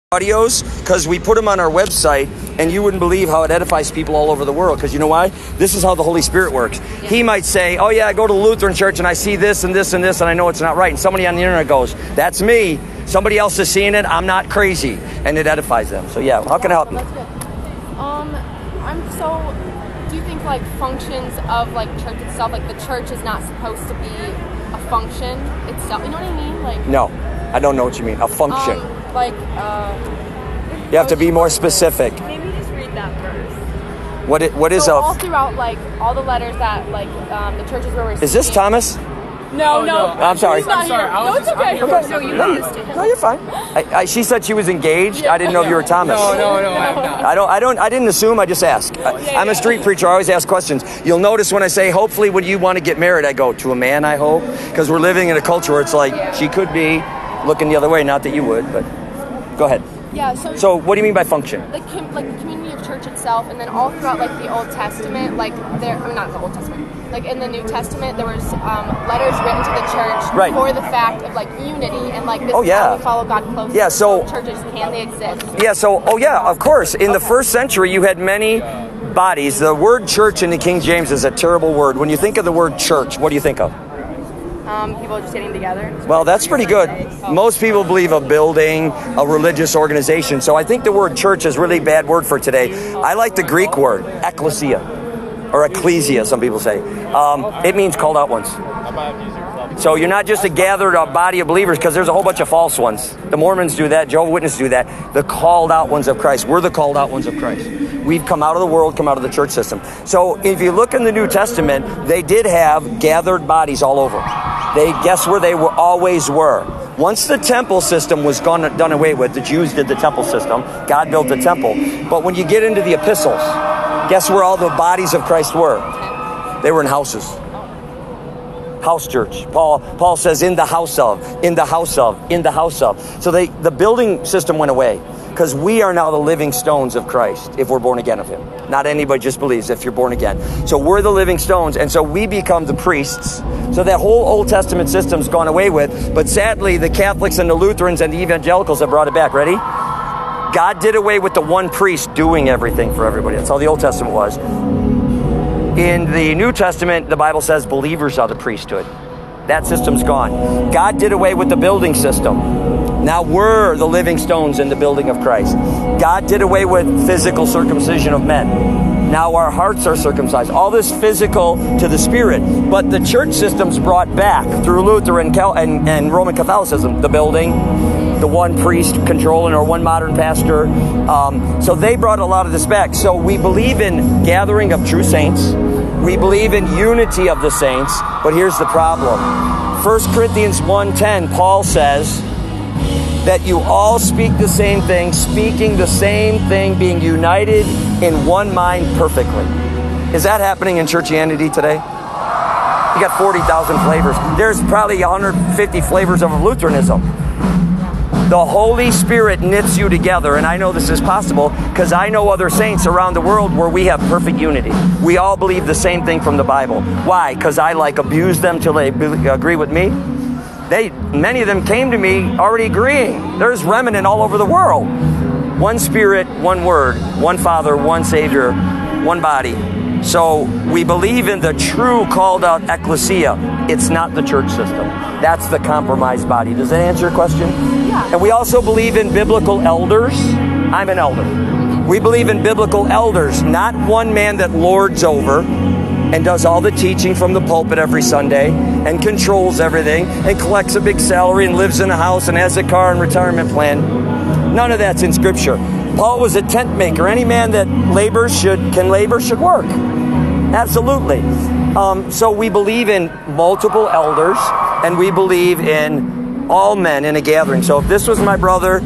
audios because we put them on our website, and you wouldn't believe how it edifies people all over the world. Because you know why? This is how the Holy Spirit works. He might say, oh yeah, I go to the Lutheran church and I see this and this and this, and I know it's not right. And somebody on the internet goes, that's me. Somebody else is seeing it. I'm not crazy. And it edifies them. So yeah, how can I help you? That's good. Do you think like functions of like church itself, like the church is not supposed to be a function itself? You know what I mean? Like no, I don't know what you mean. A function. You have to be more specific. Maybe just read that verse. What is all throughout like all the letters that like the churches were receiving. Is this Thomas? No. I'm sorry. No, it's okay. No, you missed it. No, you're fine. She said she was engaged. I didn't know you were Thomas. No, I'm not. I didn't assume. I just ask. I'm a street preacher. I always ask questions. You'll notice when I say, hopefully, when you want to get married, I go to a man. I hope, because we're living in a culture where it's like she could be looking the other way. Not that you would, but go ahead. Yeah. So what do you mean by function? The community of church itself, and then all throughout like the Old Testament, not the Old Testament. Like in the New Testament, there was letters written to the church for the fact of like unity and like this is how we follow God closely. Yeah, so churches can they exist? Yeah, so of course. In the first century, you had many bodies. The word church in the King James is a terrible word. When you think of the word church, what do you think of? People just sitting together. Well, that's pretty good. Most people believe a building, a religious organization. So I think the word church is a really bad word for today. I like the Greek word, ekklesia. Or ecclesia, some people say. It means called out ones. So you're not just a gathered body of believers, because there's a whole bunch of false ones. The Mormons do that. Jehovah's Witnesses do that. The called out ones of Christ. We're the called out ones of Christ. We've come out of the world, come out of the church system. So if you look in the New Testament, they did have gathered bodies all over. Guess where they always were? Once the temple system was done away with, the Jews did the temple system. God built the temple. But when you get into the epistles, guess where all the bodies of Christ were? They were in houses. House church. Paul says in the house of, in the house of, in the house of. So the building system went away, because we are now the living stones of Christ if we're born again of him. Not anybody just believes if you're born again. So we're the living stones, and so we become the priests. So that whole Old Testament system's gone away with, but sadly the Catholics and the Lutherans and the evangelicals have brought it back. Ready? God did away with the one priest doing everything for everybody. That's how the Old Testament was. In the New Testament, the Bible says believers are the priesthood. That system's gone. God did away with the building system. Now we're the living stones in the building of Christ. God did away with physical circumcision of men. Now our hearts are circumcised. All this physical to the spirit. But the church system's brought back through Luther and Roman Catholicism. The building, the one priest controlling, or one modern pastor. So they brought a lot of this back. So we believe in gathering of true saints. We believe in unity of the saints. But here's the problem. 1 Corinthians 1:10, Paul says that you all speak the same thing, speaking the same thing, being united in one mind perfectly. Is that happening in churchianity today? You got 40,000 flavors. There's probably 150 flavors of Lutheranism. The Holy Spirit knits you together, and I know this is possible because I know other saints around the world where we have perfect unity. We all believe the same thing from the Bible. Why? Because I abuse them till they agree with me. Many of them came to me already agreeing. There's remnant all over the world. One Spirit, one Word, one Father, one Savior, one body. So we believe in the true called out ecclesia. It's not the church system. That's the compromised body. Does that answer your question? Yeah. And we also believe in biblical elders. I'm an elder. We believe in biblical elders, not one man that lords over and does all the teaching from the pulpit every Sunday and controls everything and collects a big salary and lives in a house and has a car and retirement plan. None of that's in Scripture. Paul was a tent maker. Any man that can labor should work. Absolutely. So we believe in multiple elders, and we believe in all men in a gathering. So if this was my brother,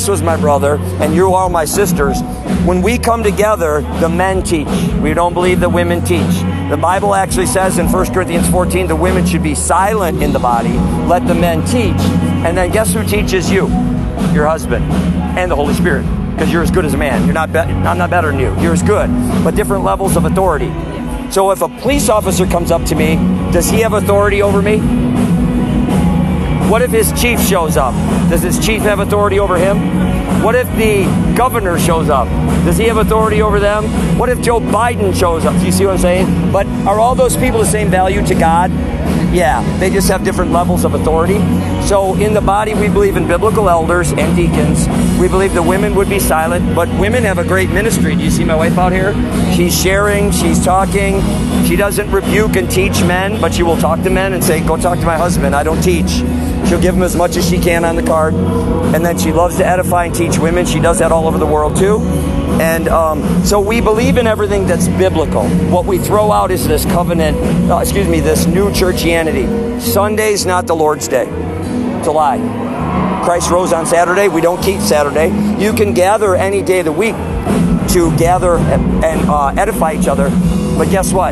and you are my sisters, when we come together, the men teach. We don't believe the women teach. The Bible actually says in 1 Corinthians 14, the women should be silent in the body, let the men teach. And then guess who teaches you? Your husband and the Holy Spirit. Because you're as good as a man. I'm not better than you. You're as good, but different levels of authority. So if a police officer comes up to me, does he have authority over me? What if his chief shows up? Does his chief have authority over him? What if the governor shows up? Does he have authority over them? What if Joe Biden shows up? Do you see what I'm saying? But are all those people the same value to God? Yeah, they just have different levels of authority. So in the body, we believe in biblical elders and deacons. We believe the women would be silent, but women have a great ministry. Do you see my wife out here? She's sharing, she's talking. She doesn't rebuke and teach men, but she will talk to men and say, go talk to my husband, I don't teach. She'll give him as much as she can on the card. And then she loves to edify and teach women. She does that all over the world too. And so we believe in everything that's biblical. What we throw out is this covenant, this new churchianity. Sunday's not the Lord's day. It's a lie. Christ rose on Saturday. We don't keep Saturday. You can gather any day of the week to gather and edify each other. But guess what?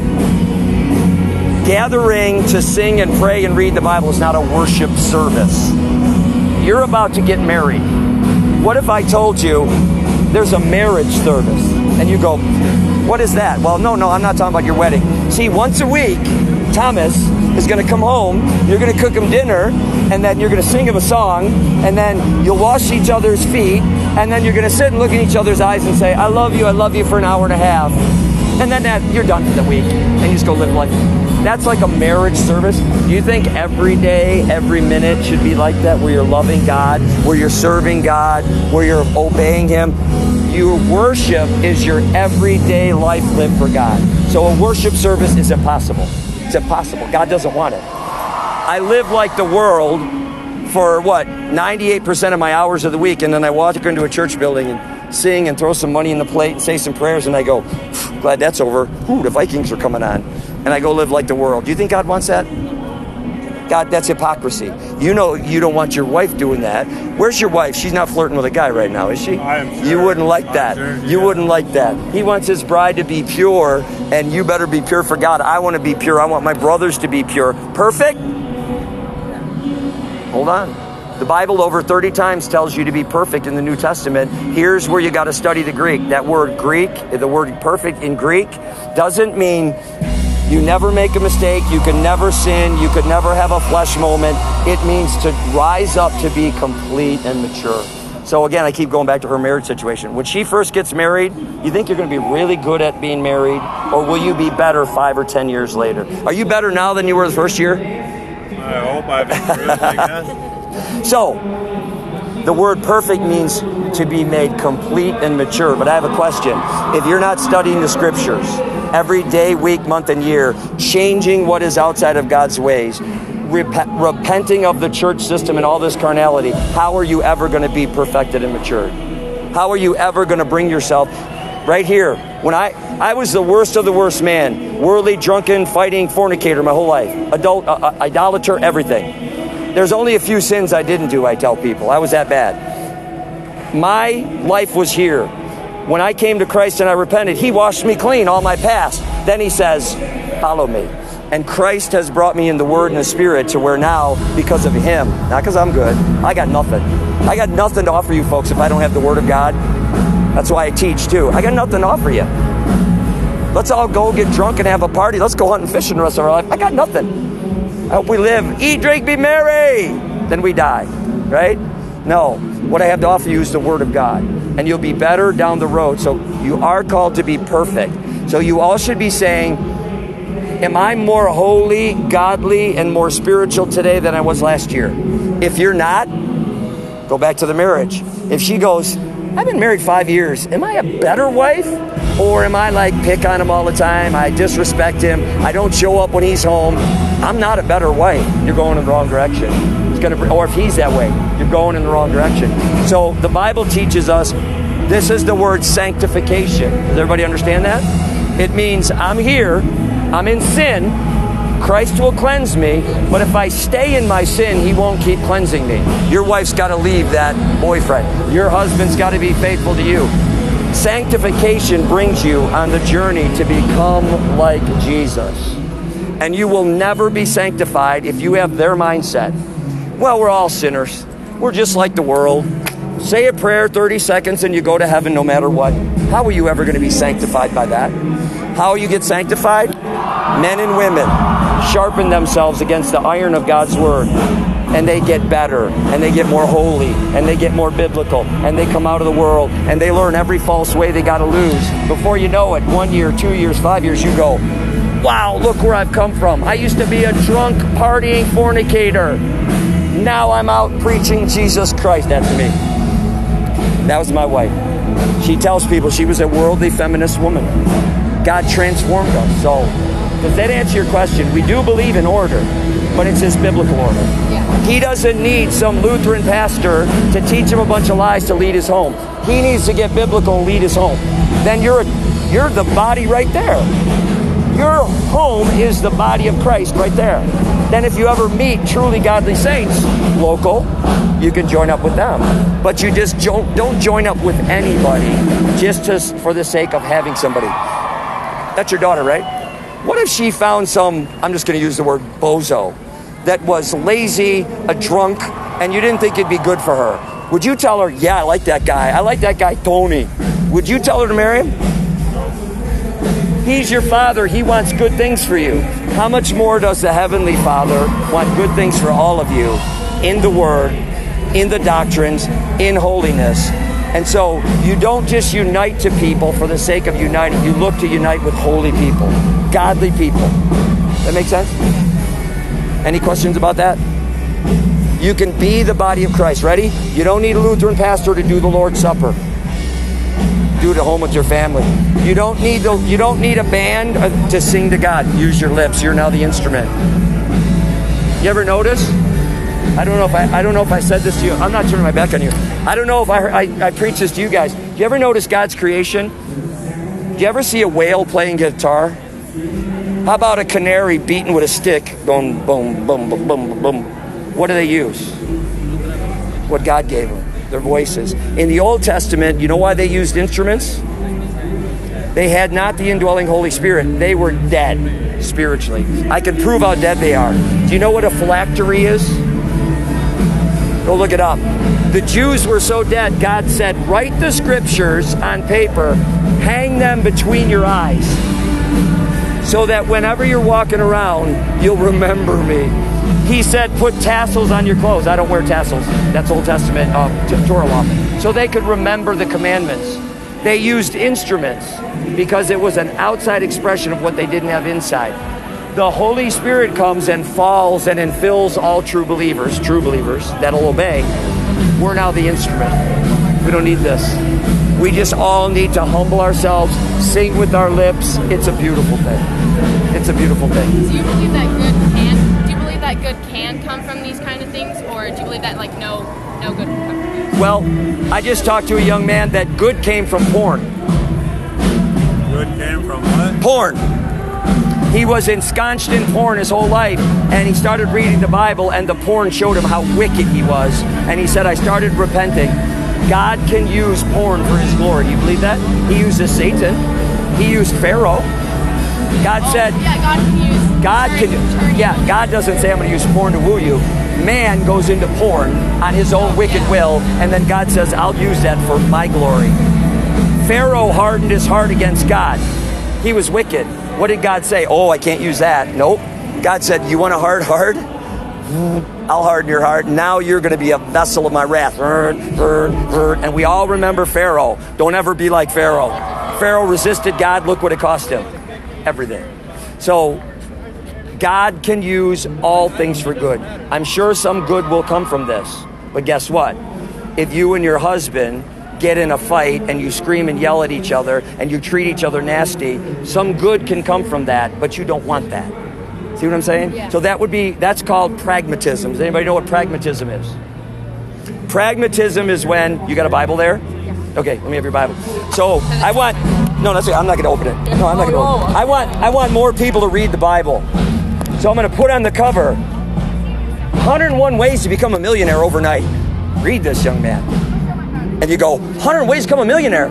Gathering to sing and pray and read the Bible is not a worship service. You're about to get married. What if I told you there's a marriage service? And you go, what is that? Well, no, I'm not talking about your wedding. See, once a week, Thomas is going to come home, you're going to cook him dinner, and then you're going to sing him a song, and then you'll wash each other's feet, and then you're going to sit and look in each other's eyes and say, I love you for an hour and a half. And then you're done for the week, and you just go live life. That's like a marriage service. Do you think every day, every minute should be like that, where you're loving God, where you're serving God, where you're obeying Him? Your worship is your everyday life lived for God. So a worship service is impossible. It's impossible. God doesn't want it. I live like the world for 98% of my hours of the week, and then I walk into a church building and sing and throw some money in the plate and say some prayers, and I go, glad that's over. Ooh, the Vikings are coming on. And I go live like the world. Do you think God wants that? God, that's hypocrisy. You know you don't want your wife doing that. Where's your wife? She's not flirting with a guy right now, is she? I am sure. You wouldn't like that. Sure, yeah. You wouldn't like that. He wants his bride to be pure, and you better be pure for God. I want to be pure. I want my brothers to be pure. Perfect? Hold on. The Bible over 30 times tells you to be perfect in the New Testament. Here's where you got to study the Greek. That word Greek, the word perfect in Greek, doesn't mean you never make a mistake, you can never sin, you could never have a flesh moment. It means to rise up to be complete and mature. So again, I keep going back to her marriage situation. When she first gets married, you think you're going to be really good at being married, or will you be better 5 or 10 years later? Are you better now than you were the first year? I hope I've improved, I guess. So, the word perfect means to be made complete and mature. But I have a question. If you're not studying the scriptures every day, week, month, and year, changing what is outside of God's ways, repenting of the church system and all this carnality, how are you ever going to be perfected and matured? How are you ever going to bring yourself right here? When I was the worst of the worst man, worldly, drunken, fighting, fornicator my whole life, adult, idolater, everything. There's only a few sins I didn't do, I tell people. I was that bad. My life was here. When I came to Christ and I repented, He washed me clean, all my past. Then He says, follow me. And Christ has brought me in the Word and the Spirit to where now, because of Him, not because I'm good, I got nothing. I got nothing to offer you folks if I don't have the Word of God. That's why I teach too. I got nothing to offer you. Let's all go get drunk and have a party. Let's go hunt and fishing the rest of our life. I got nothing. I hope we live, eat, drink, be merry. Then we die, right? No, what I have to offer you is the Word of God. And you'll be better down the road. So you are called to be perfect. So you all should be saying, am I more holy, godly, and more spiritual today than I was last year? If you're not, go back to the marriage. If she goes, I've been married 5 years. Am I a better wife? Or am I like pick on him all the time? I disrespect him. I don't show up when he's home. I'm not a better wife. You're going in the wrong direction. Or if he's that way, you're going in the wrong direction. So the Bible teaches us, this is the word sanctification. Does everybody understand that? It means I'm here, I'm in sin, Christ will cleanse me, but if I stay in my sin, He won't keep cleansing me. Your wife's got to leave that boyfriend. Your husband's got to be faithful to you. Sanctification brings you on the journey to become like Jesus. And you will never be sanctified if you have their mindset. Well, we're all sinners. We're just like the world. Say a prayer, 30 seconds, and you go to heaven no matter what. How are you ever going to be sanctified by that? How will you get sanctified? Men and women sharpen themselves against the iron of God's Word. and they get better, and they get more holy, and they get more biblical, and they come out of the world, and they learn every false way they got to lose. Before you know it, 1 year, 2 years, 5 years, you go, wow, look where I've come from. I used to be a drunk, partying fornicator. Now I'm out preaching Jesus Christ. That's me. That was my wife. She tells people she was a worldly feminist woman. God transformed us. So, does that answer your question? We do believe in order, but it's His biblical order. Yeah. He doesn't need some Lutheran pastor to teach him a bunch of lies to lead his home. He needs to get biblical and lead his home. Then you're the body right there. Your home is the body of Christ right there. Then if you ever meet truly godly saints, local, you can join up with them. But you just don't join up with anybody just for the sake of having somebody. That's your daughter, right? What if she found some, I'm just going to use the word bozo, that was lazy, a drunk, and you didn't think it'd be good for her? Would you tell her, yeah, I like that guy. I like that guy, Tony. Would you tell her to marry him? He's your Father. He wants good things for you. How much more does the Heavenly Father want good things for all of you in the Word, in the doctrines, in holiness? And so you don't just unite to people for the sake of uniting. You look to unite with holy people, godly people. That make sense? Any questions about that? You can be the body of Christ. Ready? You don't need a Lutheran pastor to do the Lord's Supper. Do it at home with your family. You don't need a band to sing to God. Use your lips. You're now the instrument. You ever notice? I don't know if I said this to you. I'm not turning my back on you. I don't know if I preached this to you guys. Do you ever notice God's creation? Do you ever see a whale playing guitar? How about a canary beating with a stick? Boom, boom, boom, boom, boom, boom. What do they use? What God gave them. Their voices. In the Old Testament, you know why they used instruments? They had not the indwelling Holy Spirit. They were dead spiritually. I can prove how dead they are. Do you know what a phylactery is? Go look it up. The Jews were so dead, God said, write the scriptures on paper, hang them between your eyes, so that whenever you're walking around, you'll remember me. He said, put tassels on your clothes. I don't wear tassels. That's Old Testament Torah law. So they could remember the commandments. They used instruments because it was an outside expression of what they didn't have inside. The Holy Spirit comes and falls and infills all true believers that'll obey. We're now the instrument. We don't need this. We just all need to humble ourselves, sing with our lips. It's a beautiful thing. It's a beautiful thing. Do you believe that good can come from these kind of things, or do you believe that no good can come from these? Well, I just talked to a young man that good came from porn. Good came from what? Porn. He was ensconced in porn his whole life, and he started reading the Bible, and the porn showed him how wicked he was. And he said, I started repenting. God can use porn for His glory. You believe that? He uses Satan. He used Pharaoh. God said, yeah, God can use. God doesn't say I'm going to use porn to woo you. Man goes into porn on his own wicked will, and then God says, I'll use that for my glory. Pharaoh hardened his heart against God. He was wicked. What did God say? Oh, I can't use that. Nope. God said, you want a hard heart? I'll harden your heart. Now you're going to be a vessel of my wrath. And we all remember Pharaoh. Don't ever be like Pharaoh. Pharaoh resisted God. Look what it cost him. Everything. So God can use all things for good. I'm sure some good will come from this. But guess what? If you and your husband get in a fight and you scream and yell at each other and you treat each other nasty, some good can come from that, but you don't want that. See what I'm saying? Yeah. So that's called pragmatism. Does anybody know what pragmatism is? Pragmatism is when, you got a Bible there? Yeah. Okay, let me have your Bible. So no, that's okay. I'm not going to open it. No, I'm not going to open it. I want more people to read the Bible. So I'm going to put on the cover, 101 Ways to Become a Millionaire Overnight. Read this, young man. And you go, 100 ways to become a millionaire.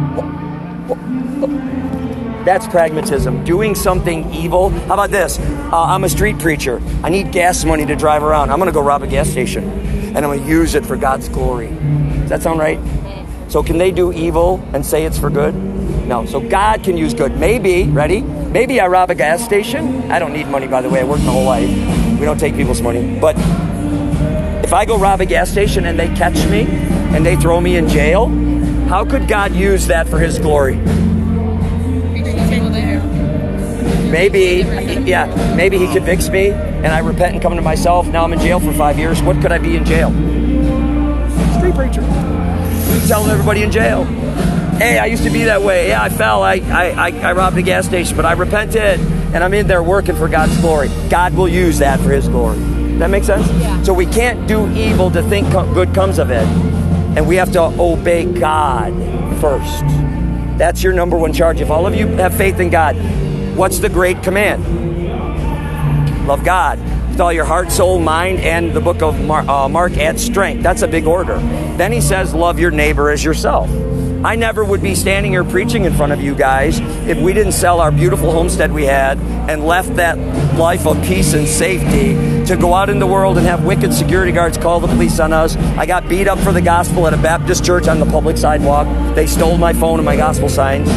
That's pragmatism. Doing something evil. How about this? I'm a street preacher. I need gas money to drive around. I'm going to go rob a gas station. And I'm going to use it for God's glory. Does that sound right? So can they do evil and say it's for good? No. So God can use good. Maybe, ready? Maybe I rob a gas station. I don't need money, by the way. I worked my whole life. We don't take people's money. But If I go rob a gas station and they catch me and they throw me in jail, how could God use that for his glory? Maybe, yeah, maybe he convicts me and I repent and come to myself. Now I'm in jail for 5 years. What could I be in jail? Street preacher. Telling everybody in jail, hey, I used to be that way. Yeah, I fell. I robbed a gas station, but I repented. And I'm in there working for God's glory. God will use that for his glory. That make sense? Yeah. So we can't do evil to think good comes of it. And we have to obey God first. That's your number one charge. If all of you have faith in God, what's the great command? Love God with all your heart, soul, mind, and the book of Mark adds strength. That's a big order. Then he says, love your neighbor as yourself. I never would be standing here preaching in front of you guys if we didn't sell our beautiful homestead we had and left that life of peace and safety to go out in the world and have wicked security guards call the police on us. I got beat up for the gospel at a Baptist church on the public sidewalk. They stole my phone and my gospel signs.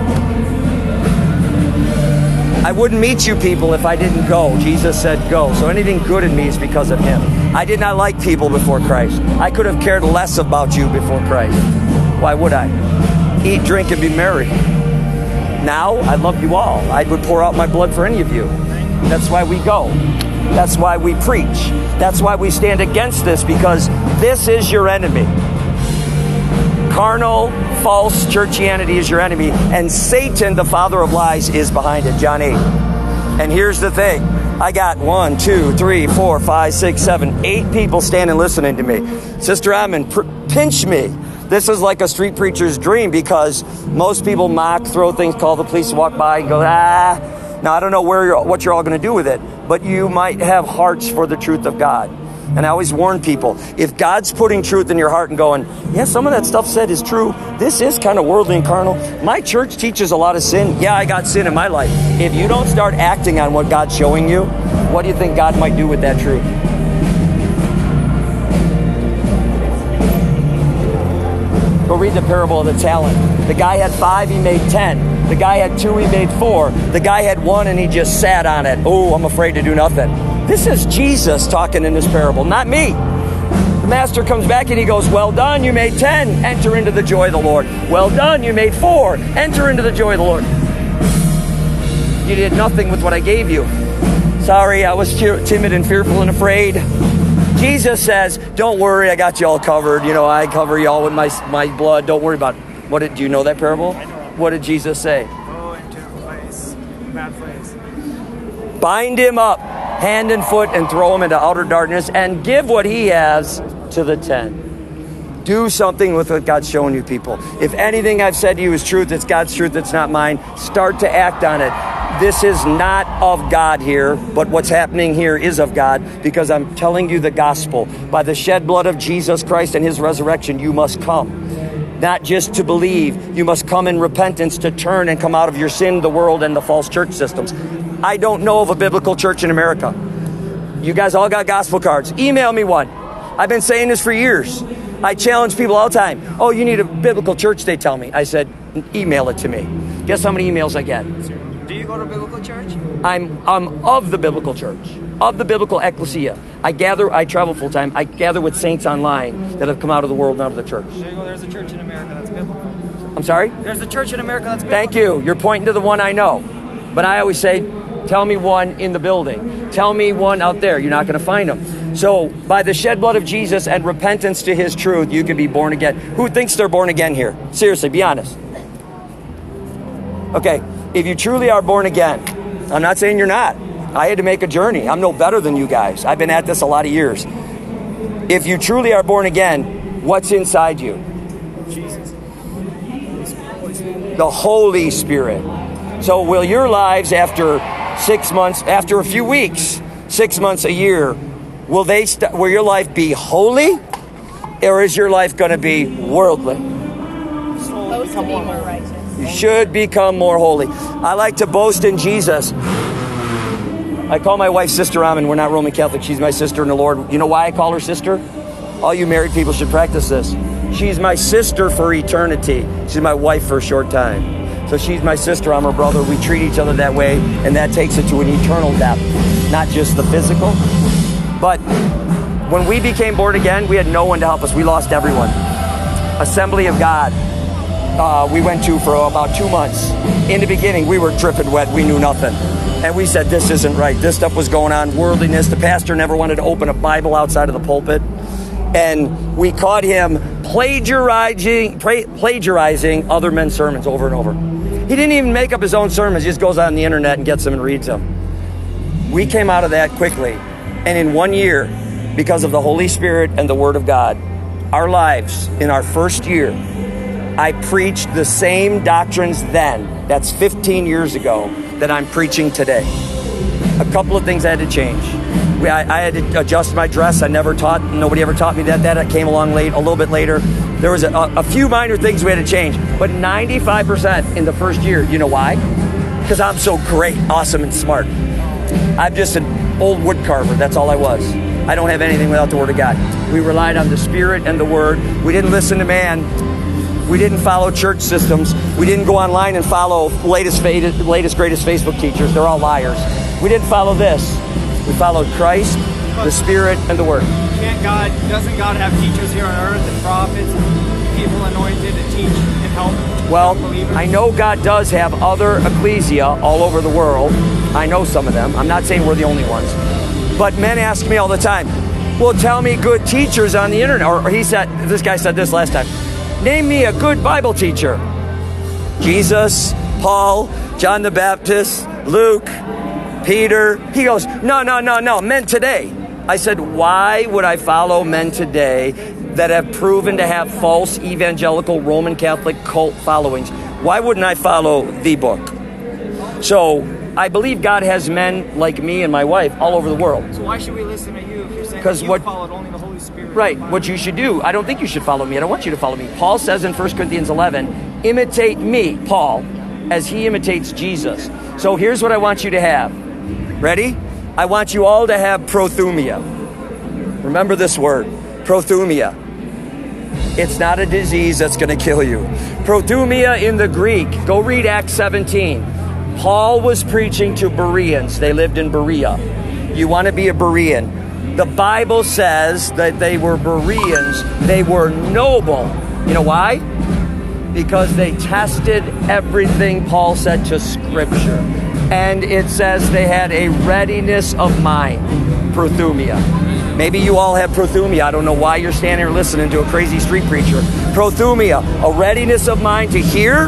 I wouldn't meet you people if I didn't go. Jesus said go. So anything good in me is because of him. I did not like people before Christ. I could have cared less about you before Christ. Why would I? Eat, drink, and be merry. Now, I love you all. I would pour out my blood for any of you. That's why we go. That's why we preach. That's why we stand against this, because this is your enemy. Carnal, false churchianity is your enemy, and Satan, the father of lies, is behind it. John 8. And here's the thing. I got 1, 2, 3, 4, 5, 6, 7, 8 people standing listening to me. Sister Amon, pinch me. This is like a street preacher's dream, because most people mock, throw things, call the police, walk by and go, Now, I don't know what you're all going to do with it, but you might have hearts for the truth of God. And I always warn people, if God's putting truth in your heart and going, yeah, some of that stuff said is true. This is kind of worldly and carnal. My church teaches a lot of sin. Yeah, I got sin in my life. If you don't start acting on what God's showing you, what do you think God might do with that truth? Go read the parable of the talent. The guy had 5, he made 10. The guy had 2, he made 4. The guy had 1 and he just sat on it. Oh, I'm afraid to do nothing. This is Jesus talking in this parable, not me. The master comes back and he goes, well done, you made 10. Enter into the joy of the Lord. Well done, you made 4. Enter into the joy of the Lord. You did nothing with what I gave you. Sorry, I was timid and fearful and afraid. Jesus says, don't worry, I got you all covered. You know, I cover you all with my blood. Don't worry about it. Do you know that parable? What did Jesus say? Go into a place, bad place. Bind him up, hand and foot, and throw him into outer darkness, and give what he has to the 10. Do something with what God's showing you, people. If anything I've said to you is truth, it's God's truth, it's not mine. Start to act on it. This is not of God here, but what's happening here is of God, because I'm telling you the gospel. By the shed blood of Jesus Christ and his resurrection, you must come. Not just to believe, you must come in repentance to turn and come out of your sin, the world, and the false church systems. I don't know of a biblical church in America. You guys all got gospel cards. Email me one. I've been saying this for years. I challenge people all the time. Oh, you need a biblical church, they tell me. I said, email it to me. Guess how many emails I get? Do you go to a biblical church? I'm of the biblical church, of the biblical ecclesia. I travel full time. I gather with saints online that have come out of the world and out of the church. There you go. There's a church in America that's biblical. I'm sorry? There's a church in America that's biblical. Thank you. You're pointing to the one I know. But I always say, tell me one in the building. Tell me one out there. You're not going to find them. So by the shed blood of Jesus and repentance to his truth, you can be born again. Who thinks they're born again here? Seriously, be honest. Okay. If you truly are born again, I'm not saying you're not. I had to make a journey. I'm no better than you guys. I've been at this a lot of years. If you truly are born again, what's inside you? Jesus. The Holy Spirit. So will your lives after 6 months, after a few weeks, 6 months, a year, will your life be holy? Or is your life going to be worldly? Supposed to be more righteous. You should become more holy. I like to boast in Jesus. I call my wife Sister Amon. We're not Roman Catholic. She's my sister in the Lord. You know why I call her sister? All you married people should practice this. She's my sister for eternity. She's my wife for a short time. So she's my sister. I'm her brother. We treat each other that way, and that takes it to an eternal depth. Not just the physical. But When we became born again, we had no one to help us. We lost everyone. Assembly of God, we went to for about 2 months. In the beginning, we were dripping wet. We knew nothing. And we said, this isn't right. This stuff was going on, worldliness. The pastor never wanted to open a Bible outside of the pulpit. And we caught him plagiarizing other men's sermons over and over. He didn't even make up his own sermons. He just goes on the internet and gets them and reads them. We came out of that quickly. And in 1 year, because of the Holy Spirit and the Word of God, our lives in our first year, I preached the same doctrines then, that's 15 years ago, that I'm preaching today. A couple of things I had to change. I had to adjust my dress. Nobody ever taught me that. That came along late, a little bit later. There was a few minor things we had to change, but 95% in the first year. You know why? Because I'm so great, awesome, and smart. I'm just an old wood carver. That's all I was. I don't have anything without the Word of God. We relied on the Spirit and the Word. We didn't listen to man. We didn't follow church systems. We didn't go online and follow latest, greatest Facebook teachers. They're all liars. We didn't follow this. We followed Christ, the Spirit, and the Word. Doesn't God have teachers here on earth and prophets and people anointed to teach and help? Well, believers? I know God does have other ecclesia all over the world. I know some of them. I'm not saying we're the only ones. But men ask me all the time, well, tell me good teachers on the internet. Or this guy said this last time. Name me a good Bible teacher. Jesus, Paul, John the Baptist, Luke, Peter. He goes, no, men today. I said, why would I follow men today that have proven to have false evangelical Roman Catholic cult followings? Why wouldn't I follow the book? So I believe God has men like me and my wife all over the world. So why should we listen to you if you're saying that you followed only the Holy Spirit? Right. What you should do, I don't think you should follow me. I don't want you to follow me. Paul says in 1 Corinthians 11, imitate me, Paul, as he imitates Jesus. So here's what I want you to have. Ready? I want you all to have prothumia. Remember this word, prothumia. It's not a disease that's going to kill you. Prothumia in the Greek, go read Acts 17. Paul was preaching to Bereans. They lived in Berea. You want to be a Berean. The Bible says that they were Bereans. They were noble. You know why? Because they tested everything Paul said to Scripture. And it says they had a readiness of mind. Prothumia. Maybe you all have prothumia. I don't know why you're standing here listening to a crazy street preacher. Prothumia, a readiness of mind to hear,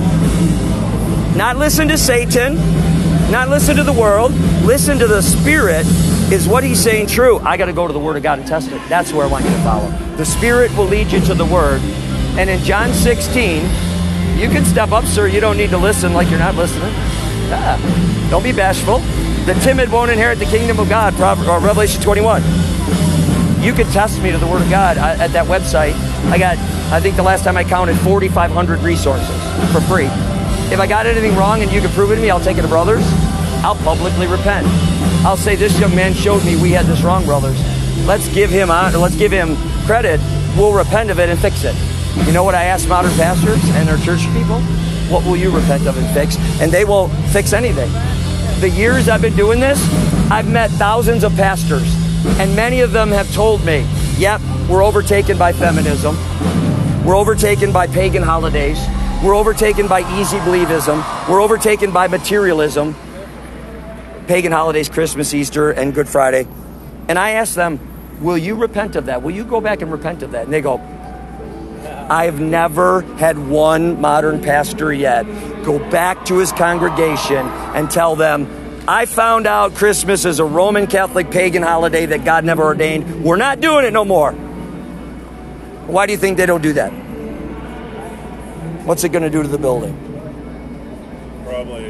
not listen to Satan, not listen to the world, listen to the Spirit. Is what he's saying true? I got to go to the Word of God and test it. That's where I want you to follow. The Spirit will lead you to the Word. And in John 16, you can step up, sir. You don't need to listen like you're not listening. Don't be bashful. The timid won't inherit the kingdom of God, Revelation 21. You can test me to the Word of God at that website. I think the last time I counted, 4,500 resources for free. If I got anything wrong and you can prove it to me, I'll take it to brothers. I'll publicly repent. I'll say, this young man showed me we had this wrong, brothers. Let's give him credit. We'll repent of it and fix it. You know what I ask modern pastors and their church people? What will you repent of and fix? And they will fix anything. The years I've been doing this, I've met thousands of pastors, and many of them have told me, yep, we're overtaken by feminism. We're overtaken by pagan holidays. We're overtaken by easy believism. We're overtaken by materialism. Pagan holidays, Christmas, Easter, and Good Friday. And I ask them, will you repent of that? Will you go back and repent of that? And they go, I've never had one modern pastor yet go back to his congregation and tell them, I found out Christmas is a Roman Catholic pagan holiday that God never ordained. We're not doing it no more. Why do you think they don't do that? What's it going to do to the building? Probably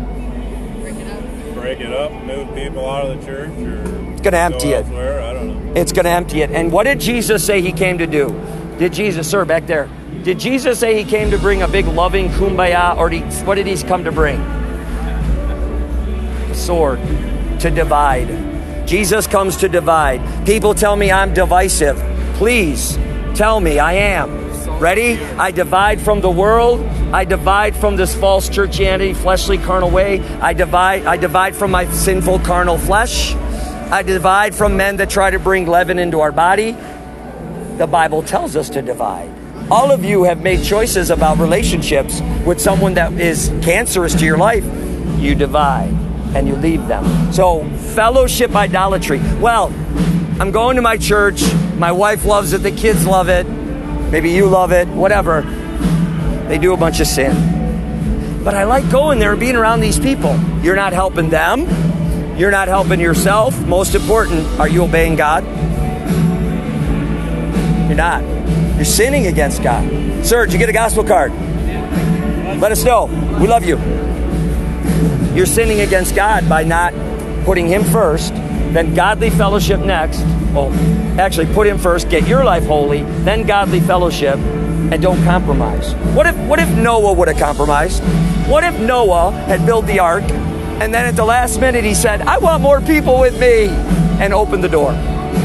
break it up, move people out of the church, or it's going to empty it. I don't know. It's going to empty it. And what did Jesus say he came to do? Did Jesus, sir, back there, did Jesus say he came to bring a big loving kumbaya, or what did he come to bring? A sword to divide. Jesus comes to divide. People tell me I'm divisive. Please tell me I am. Ready? I divide from the world. I divide from this false churchianity, fleshly, carnal way. I divide from my sinful, carnal flesh. I divide from men that try to bring leaven into our body. The Bible tells us to divide. All of you have made choices about relationships with someone that is cancerous to your life. You divide and you leave them. So fellowship idolatry. Well, I'm going to my church. My wife loves it. The kids love it. Maybe you love it. Whatever. They do a bunch of sin. But I like going there and being around these people. You're not helping them. You're not helping yourself. Most important, are you obeying God? You're not. You're sinning against God. Sir, did you get a gospel card? Let us know. We love you. You're sinning against God by not putting Him first, then godly fellowship next. Well, actually, put Him first, get your life holy, then godly fellowship, and don't compromise. What if Noah would have compromised? What if Noah had built the ark, and then at the last minute he said, I want more people with me, and opened the door?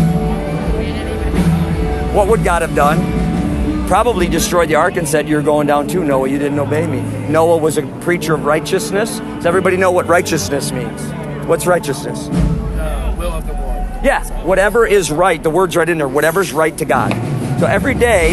What would God have done? Probably destroyed the ark and said, you're going down too, Noah, you didn't obey me. Noah was a preacher of righteousness. Does everybody know what righteousness means? What's righteousness? Will of the Lord. Yeah, whatever is right. The word's right in there. Whatever's right to God. So every day,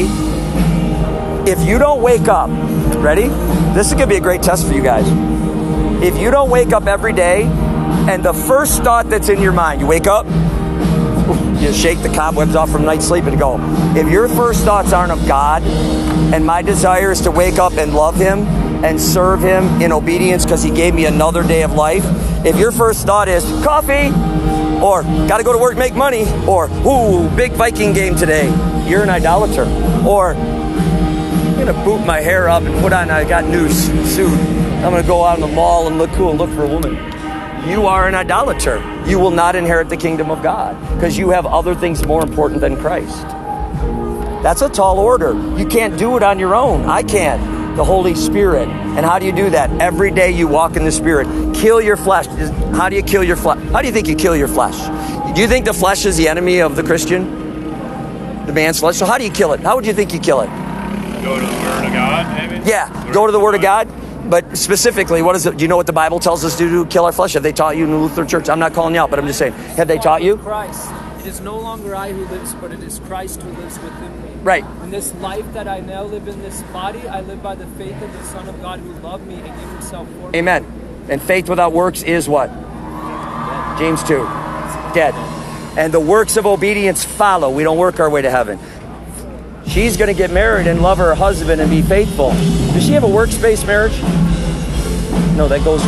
if you don't wake up, ready? This is going to be a great test for you guys. If you don't wake up every day, and the first thought that's in your mind, you wake up, you shake the cobwebs off from night's sleep and go, if your first thoughts aren't of God, and my desire is to wake up and love Him and serve Him in obedience because He gave me another day of life, if your first thought is coffee, or got to go to work, make money, or ooh, big Viking game today, you're an idolater. Or I'm going to boot my hair up and put on, I got new suit. I'm going to go out in the mall and look cool and look for a woman. You are an idolater. You will not inherit the kingdom of God because you have other things more important than Christ. That's a tall order. You can't do it on your own. I can't. The Holy Spirit. And how do you do that? Every day you walk in the Spirit. Kill your flesh. How do you kill your flesh? How do you think you kill your flesh? Do you think the flesh is the enemy of the Christian? The man's flesh? So how do you kill it? How would you think you kill it? Go to the Word of God, maybe? Yeah, go to the Word of God. But specifically, what is it? Do you know what the Bible tells us to do to kill our flesh? Have they taught you in the Lutheran Church? I'm not calling you out, but I'm just saying. Have they taught you? Christ. It is no longer I who lives, but it is Christ who lives within me. Right. And this life that I now live in this body, I live by the faith of the Son of God who loved me and gave Himself for me. Amen. And faith without works is what? James 2. Dead. And the works of obedience follow. We don't work our way to heaven. She's going to get married and love her husband and be faithful. Does she have a works-based marriage? No, that goes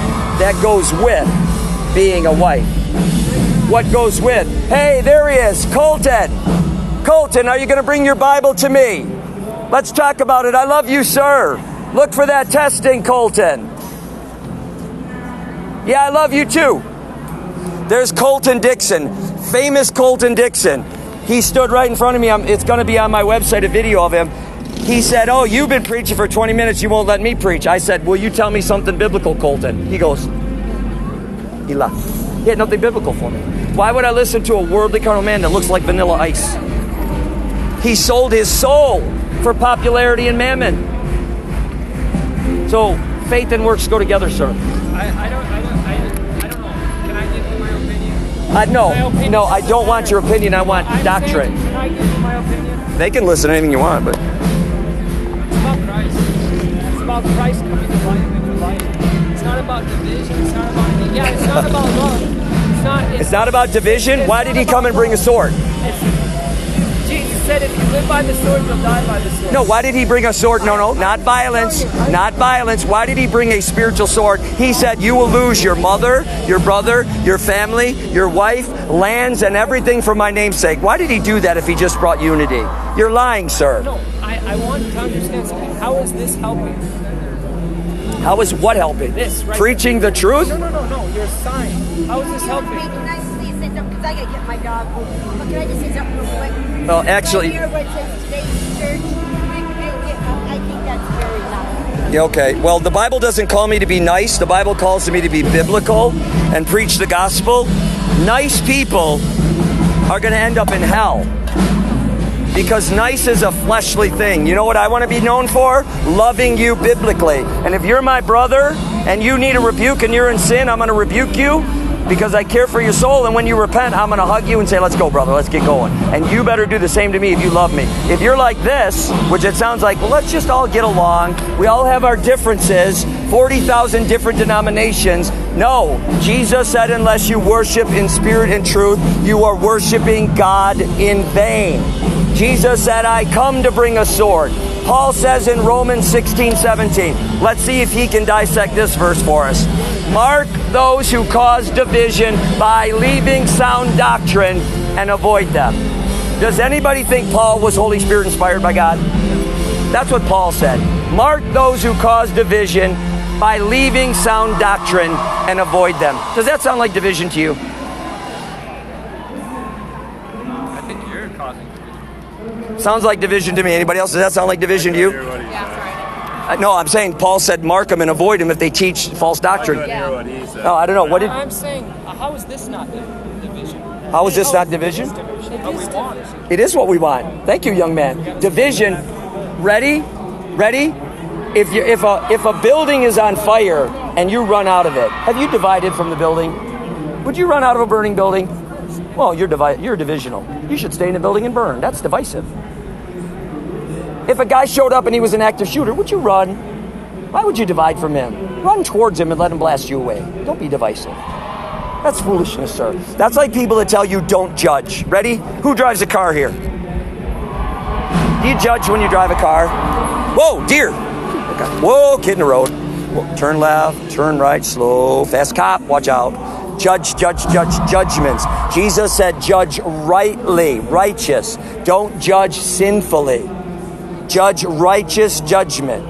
with being a wife. What goes with? Hey, there he is, Colton. Colton, are you going to bring your Bible to me? Let's talk about it. I love you, sir. Look for that testing, Colton. Yeah, I love you too. There's Colton Dixon, famous Colton Dixon. He stood right in front of me. It's going to be on my website, a video of him. He said, oh, you've been preaching for 20 minutes. You won't let me preach. I said, will you tell me something biblical, Colton? He goes, he left. He had nothing biblical for me. Why would I listen to a worldly carnal man that looks like Vanilla Ice? He sold his soul for popularity and mammon. So faith and works go together, sir. I don't know. Can I give you my opinion? No, I don't want your opinion. I want doctrine. Can I give you my opinion? They can listen to anything you want, but it's about Christ. It's about Christ coming to life in your life. It's not about division. It's not about it's not about love. It's not about division. Why did He come and bring a sword? Jesus said, if you live by the sword, you'll die by the sword. No, why did He bring a sword? No, not violence. Not violence. Why did He bring a spiritual sword? He said, you will lose your mother, your brother, your family, your wife, lands, and everything for my name's sake. Why did He do that if He just brought unity? You're lying, sir. No, I want to understand something. How is this helping? How is what helping? This, right? Preaching the truth? No. Your sign. How is this helping? Can I please say something? Because I got to get my dog home. But can I just say something real quick? Well, actually... Right here where it says today's church, I think that's very nice. Yeah, okay. Well, the Bible doesn't call me to be nice. The Bible calls me to be biblical and preach the gospel. Nice people are going to end up in hell. Because nice is a fleshly thing. You know what I want to be known for? Loving you biblically. And if you're my brother and you need a rebuke and you're in sin, I'm going to rebuke you. because I care for your soul. And when you repent, I'm going to hug you and say, let's go, brother, let's get going. And you better do the same to me if you love me. If you're like this, which it sounds like, well, let's just all get along. We all have our differences, 40,000 different denominations. No, Jesus said, unless you worship in spirit and truth, you are worshiping God in vain. Jesus said, I come to bring a sword. Paul says in Romans 16:17. Let's see if he can dissect this verse for us. Mark those who cause division by leaving sound doctrine and avoid them. Does anybody think Paul was Holy Spirit inspired by God? That's what Paul said. Mark those who cause division by leaving sound doctrine and avoid them. Does that sound like division to you? I think you're causing division. Sounds like division to me. Anybody else? Does that sound like division to you? No, I'm saying Paul said mark them and avoid them if they teach false doctrine. Oh, I don't know. What did? I'm saying, how is this not division? How is this not division? It is what we want. Thank you, young man. Division. Ready? If a building is on fire and you run out of it, have you divided from the building? Would you run out of a burning building? Well, you're divisional. You should stay in the building and burn. That's divisive. If a guy showed up and he was an active shooter, would you run? Why would you divide from him? Run towards him and let him blast you away. Don't be divisive. That's foolishness, sir. That's like people that tell you don't judge. Ready? Who drives a car here? Do you judge when you drive a car? Whoa, deer. Okay. Whoa, kid in the road. Whoa, turn left, turn right, slow, fast cop, watch out. Judgments. Jesus said judge rightly, righteous. Don't judge sinfully. Judge righteous judgment.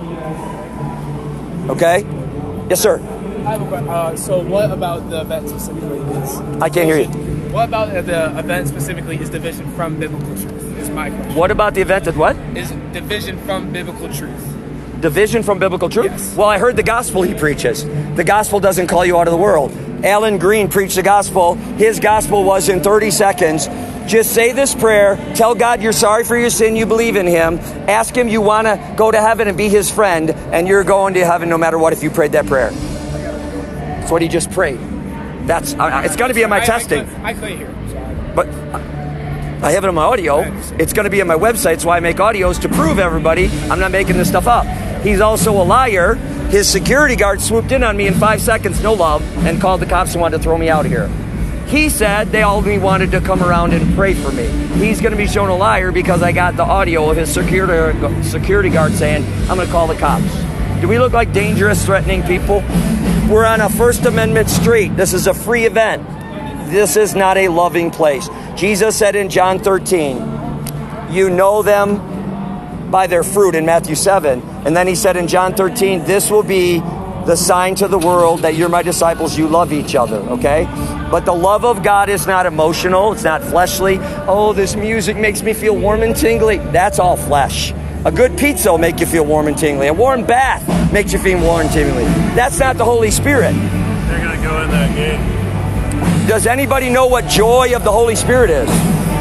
Okay? Yes, sir. So what about the event specifically is... I can't hear you. What about the event specifically is division from biblical truth? Is my question. What about the event that what? Is division from biblical truth. Division from biblical truth? Yes. Well, I heard the gospel he preaches. The gospel doesn't call you out of the world. Alan Green preached the gospel. His gospel was in 30 seconds. Just say this prayer. Tell God you're sorry for your sin. You believe in him. Ask him you want to go to heaven and be his friend. And you're going to heaven no matter what if you prayed that prayer. That's what he just prayed. It's going to be on my testing. I couldn't hear. But I have it on my audio. It's going to be on my website. That's why I make audios to prove everybody I'm not making this stuff up. He's also a liar. His security guard swooped in on me in 5 seconds, no love, and called the cops and wanted to throw me out of here. He said they all wanted to come around and pray for me. He's going to be shown a liar because I got the audio of his security guard saying, I'm going to call the cops. Do we look like dangerous, threatening people? We're on a First Amendment street. This is a free event. This is not a loving place. Jesus said in John 13, you know them by their fruit in Matthew 7. And then he said in John 13, this will be the sign to the world that you're my disciples, you love each other, okay? But the love of God is not emotional, it's not fleshly. Oh, this music makes me feel warm and tingly. That's all flesh. A good pizza will make you feel warm and tingly. A warm bath makes you feel warm and tingly. That's not the Holy Spirit. They're going to go in that gate. Does anybody know what joy of the Holy Spirit is?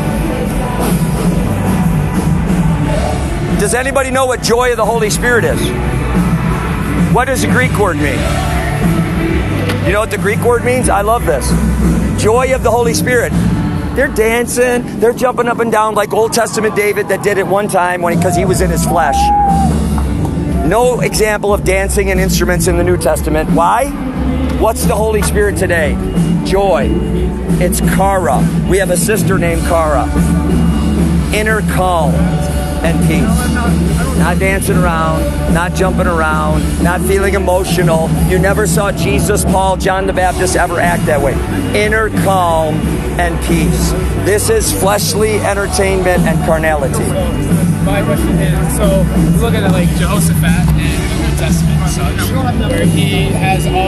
Does anybody know what joy of the Holy Spirit is? What does the Greek word mean? You know what the Greek word means? I love this. Joy of the Holy Spirit. They're dancing, they're jumping up and down like Old Testament David that did it one time because he was in his flesh. No example of dancing and instruments in the New Testament. Why? What's the Holy Spirit today? Joy. It's Kara. We have a sister named Kara. Inner calm and peace. Not dancing around, not jumping around, not feeling emotional. You never saw Jesus, Paul, John the Baptist ever act that way. Inner calm and peace. This is fleshly entertainment and carnality. So my question is, so look at it like Jehoshaphat in the New Testament, where he has all